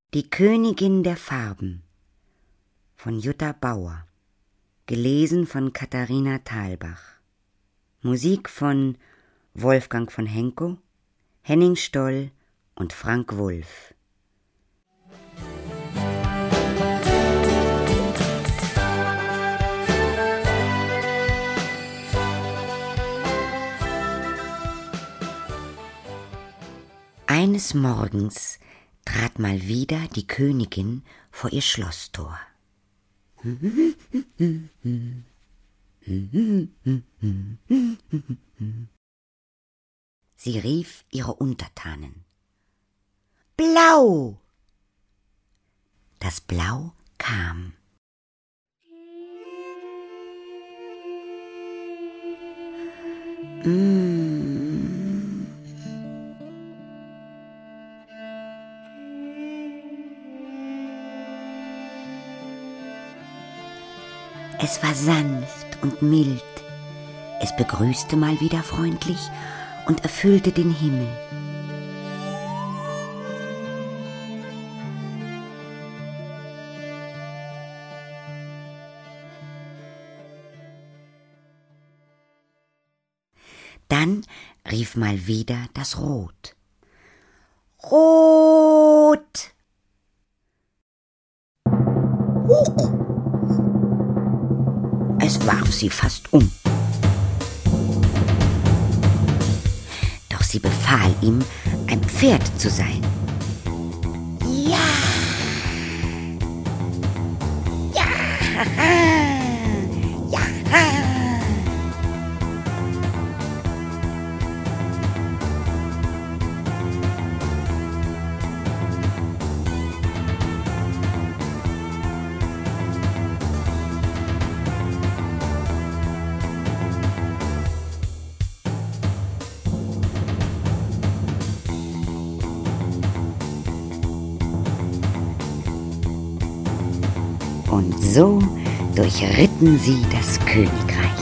Die Königin der Farben von Jutta Bauer, gelesen von Katharina Thalbach. Musik von Wolfgang von Henkow, Henning Stoll und Frank Wulff. Eines Morgens trat mal wieder die Königin vor ihr Schlosstor. Sie rief ihre Untertanen. Blau! Das Blau kam. Es war sanft und mild, es begrüßte mal wieder freundlich und erfüllte den Himmel. Dann rief mal wieder das Rot. Rot! Huch! Es warf sie fast um. Doch sie befahl ihm, ein Pferd zu sein. Ja! Ja! Ja! Und so durchritten sie das Königreich.